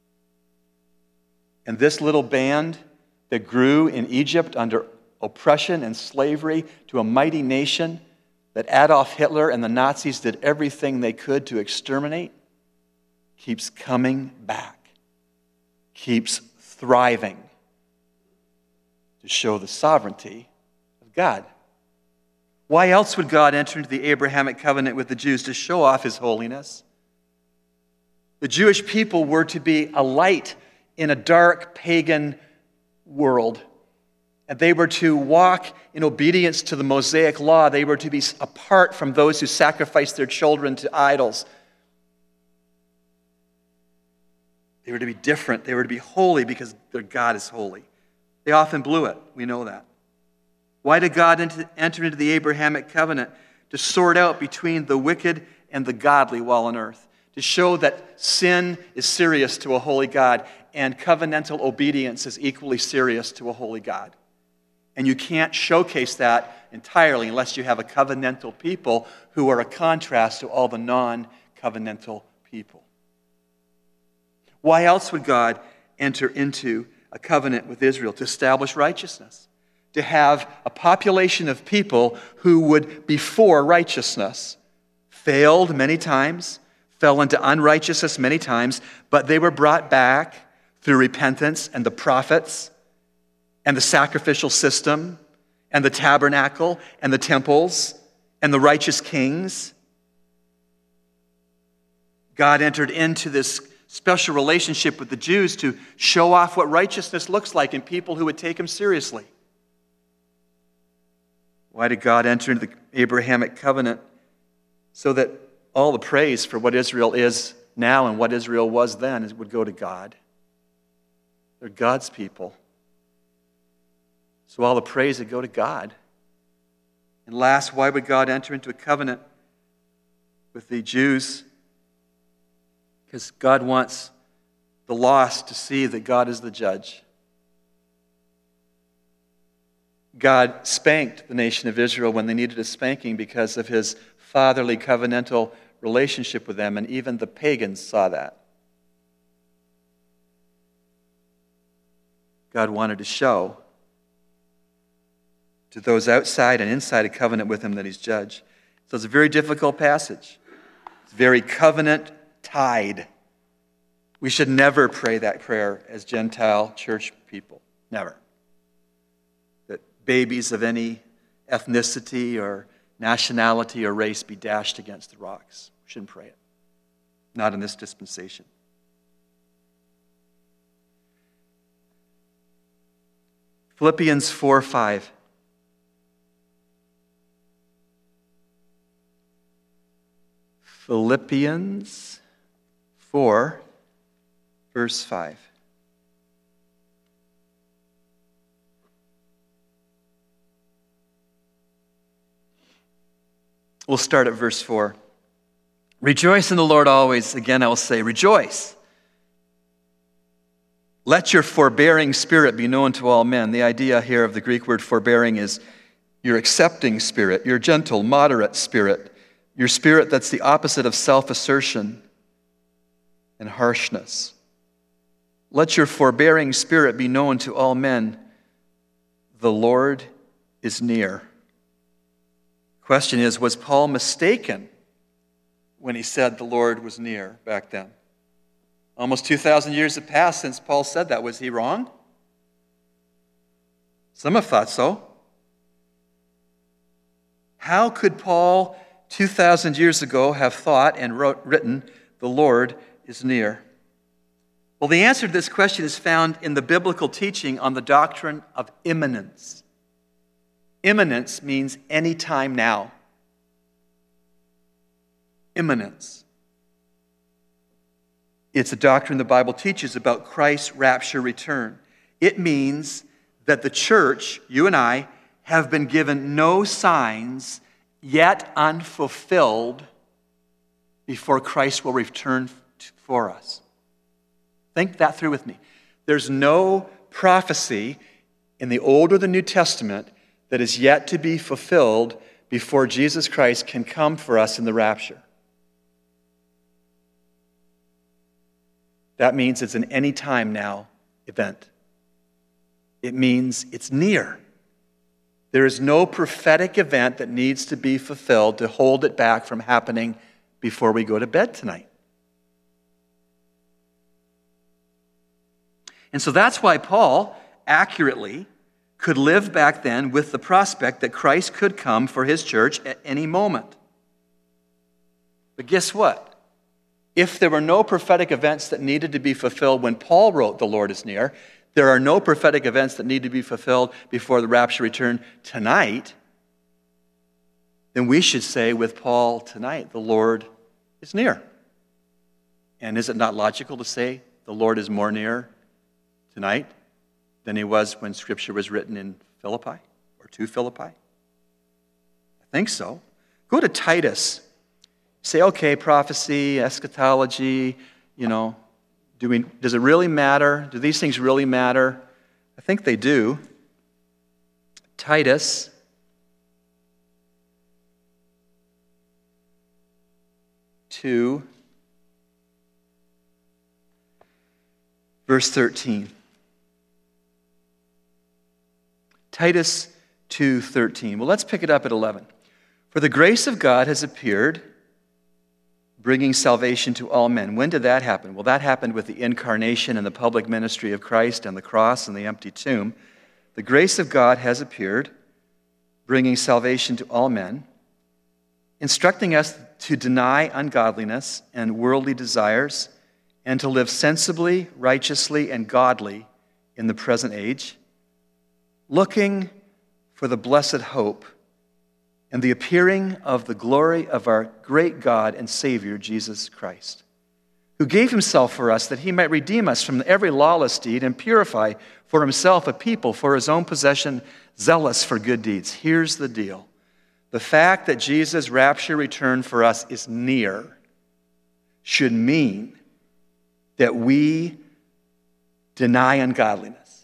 And this little band that grew in Egypt under oppression and slavery to a mighty nation that Adolf Hitler and the Nazis did everything they could to exterminate, keeps coming back, keeps thriving to show the sovereignty of God. Why else would God enter into the Abrahamic covenant with the Jews? To show off his holiness. The Jewish people were to be a light in a dark pagan world. And they were to walk in obedience to the Mosaic law. They were to be apart from those who sacrificed their children to idols. They were to be different. They were to be holy because their God is holy. They often blew it. We know that. Why did God enter into the Abrahamic covenant? To sort out between the wicked and the godly while on earth. To show that sin is serious to a holy God and covenantal obedience is equally serious to a holy God. And you can't showcase that entirely unless you have a covenantal people who are a contrast to all the non-covenantal people. Why else would God enter into a covenant with Israel? To establish righteousness. To have a population of people who would be for righteousness. Failed many times, fell into unrighteousness many times, but they were brought back through repentance and the prophets and the sacrificial system, and the tabernacle, and the temples, and the righteous kings. God entered into this special relationship with the Jews to show off what righteousness looks like in people who would take him seriously. Why did God enter into the Abrahamic covenant? So that all the praise for what Israel is now and what Israel was then would go to God. They're God's people. So all the praise would go to God. And last, why would God enter into a covenant with the Jews? Because God wants the lost to see that God is the judge. God spanked the nation of Israel when they needed a spanking because of his fatherly covenantal relationship with them, and even the pagans saw that. God wanted to show to those outside and inside a covenant with him that he's judge. So it's a very difficult passage. It's very covenant-tied. We should never pray that prayer as Gentile church people. Never. That babies of any ethnicity or nationality or race be dashed against the rocks. We shouldn't pray it. Not in this dispensation. Philippians four five. Philippians four, verse five. We'll start at verse four. Rejoice in the Lord always. Again, I will say, rejoice. Let your forbearing spirit be known to all men. The idea here of the Greek word forbearing is your accepting spirit, your gentle, moderate spirit, your spirit that's the opposite of self-assertion and harshness. Let your forbearing spirit be known to all men. The Lord is near. Question is, was Paul mistaken when he said the Lord was near back then? Almost two thousand years have passed since Paul said that. Was he wrong? Some have thought so. How could Paul, two thousand years ago, have thought and wrote, written, "The Lord is near"? Well, the answer to this question is found in the biblical teaching on the doctrine of imminence. Imminence means any time now. Imminence. It's a doctrine the Bible teaches about Christ's rapture return. It means that the church, you and I, have been given no signs yet unfulfilled before Christ will return for us. Think that through with me. There's no prophecy in the Old or the New Testament that is yet to be fulfilled before Jesus Christ can come for us in the rapture. That means it's an any time now event. It means it's near. There is no prophetic event that needs to be fulfilled to hold it back from happening before we go to bed tonight. And so that's why Paul accurately could live back then with the prospect that Christ could come for his church at any moment. But guess what? If there were no prophetic events that needed to be fulfilled when Paul wrote "The Lord is near," there are no prophetic events that need to be fulfilled before the rapture return tonight, then we should say with Paul tonight, "The Lord is near." And is it not logical to say the Lord is more near tonight than he was when Scripture was written in Philippi or to Philippi? I think so. Go to Titus. Say, okay, prophecy, eschatology, you know, do we, does it really matter? Do these things really matter? I think they do. Titus two, verse thirteen. Titus two thirteen. Well, let's pick it up at eleven. For the grace of God has appeared, bringing salvation to all men. When did that happen? Well, that happened with the incarnation and the public ministry of Christ and the cross and the empty tomb. The grace of God has appeared, bringing salvation to all men, instructing us to deny ungodliness and worldly desires and to live sensibly, righteously, and godly in the present age, looking for the blessed hope and the appearing of the glory of our great God and Savior, Jesus Christ, who gave himself for us that he might redeem us from every lawless deed and purify for himself a people for his own possession, zealous for good deeds. Here's the deal. The fact that Jesus' rapture return for us is near should mean that we deny ungodliness,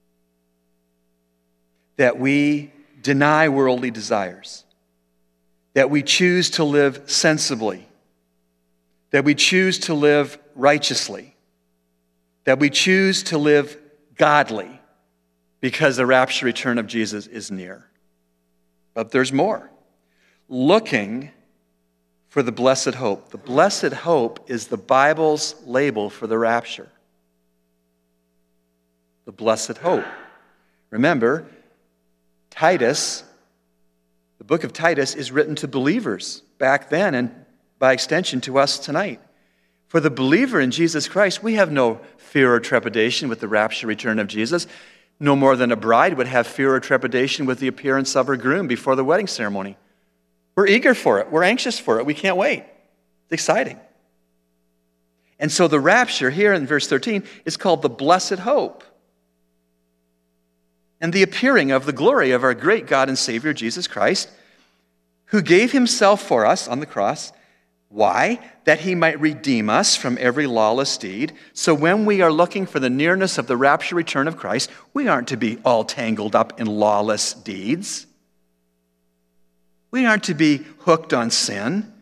that we deny worldly desires, that we choose to live sensibly, that we choose to live righteously, that we choose to live godly, because the rapture return of Jesus is near. But there's more. Looking for the blessed hope. The blessed hope is the Bible's label for the rapture. The blessed hope. Remember, Titus, the book of Titus is written to believers back then and by extension to us tonight. For the believer in Jesus Christ, we have no fear or trepidation with the rapture return of Jesus, no more than a bride would have fear or trepidation with the appearance of her groom before the wedding ceremony. We're eager for it. We're anxious for it. We can't wait. It's exciting. And so the rapture here in verse thirteen is called the blessed hope and the appearing of the glory of our great God and Savior, Jesus Christ, who gave himself for us on the cross. Why? That he might redeem us from every lawless deed. So when we are looking for the nearness of the rapture return of Christ, we aren't to be all tangled up in lawless deeds. We aren't to be hooked on sin.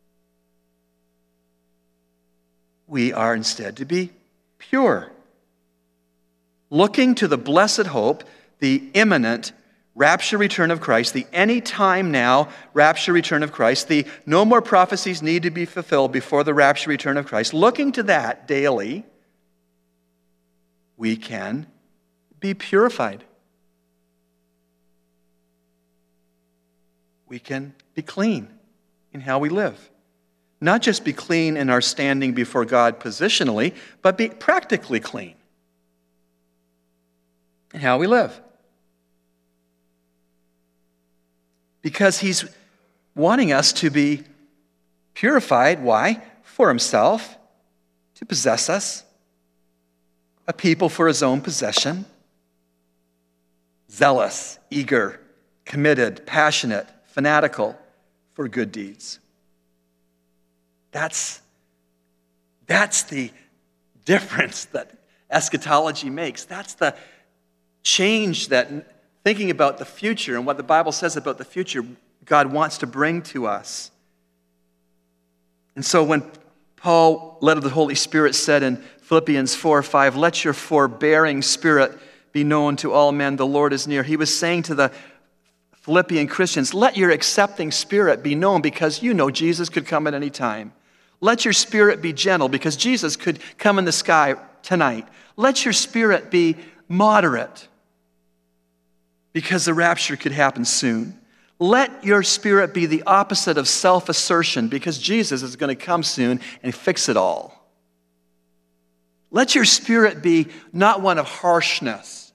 We are instead to be pure, looking to the blessed hope, the imminent rapture return of Christ, the anytime now rapture return of Christ, the no more prophecies need to be fulfilled before the rapture return of Christ. Looking to that daily, we can be purified. we can be clean in how we live. Not just be clean in our standing before God positionally, but be practically clean in how we live. Because he's wanting us to be purified. Why? For himself, to possess us, a people for his own possession, zealous, eager, committed, passionate, fanatical for good deeds. That's, that's the difference that eschatology makes. That's the change that thinking about the future and what the Bible says about the future, God wants to bring to us. And so when Paul, led of the Holy Spirit, said in Philippians four five, let your forbearing spirit be known to all men, the Lord is near. He was saying to the Philippian Christians, let your accepting spirit be known because you know Jesus could come at any time. Let your spirit be gentle because Jesus could come in the sky tonight. Let your spirit be moderate because the rapture could happen soon. Let your spirit be the opposite of self-assertion because Jesus is going to come soon and fix it all. Let your spirit be not one of harshness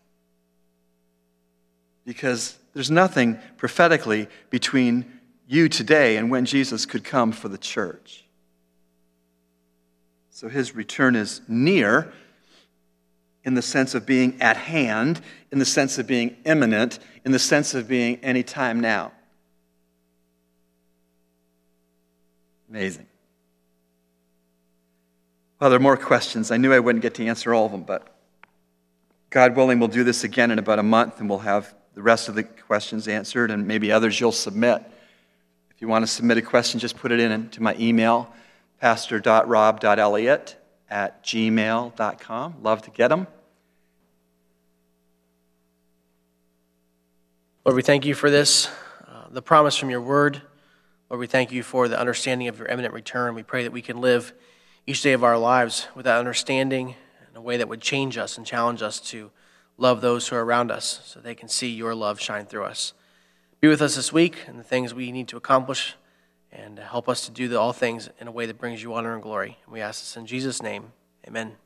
because there's nothing prophetically between you today and when Jesus could come for the church. So his return is near in the sense of being at hand, in the sense of being imminent, in the sense of being any time now. Amazing. Well, there are more questions. I knew I wouldn't get to answer all of them, but God willing, we'll do this again in about a month, and we'll have the rest of the questions answered, and maybe others you'll submit. If you want to submit a question, just put it in into my email, pastor dot rob dot elliott at gmail dot com. Love to get them. Lord, we thank you for this, uh, the promise from your word. Lord, we thank you for the understanding of your imminent return. We pray that we can live each day of our lives with that understanding in a way that would change us and challenge us to love those who are around us so they can see your love shine through us. Be with us this week and the things we need to accomplish and help us to do the, all things in a way that brings you honor and glory. And we ask this in Jesus' name. Amen.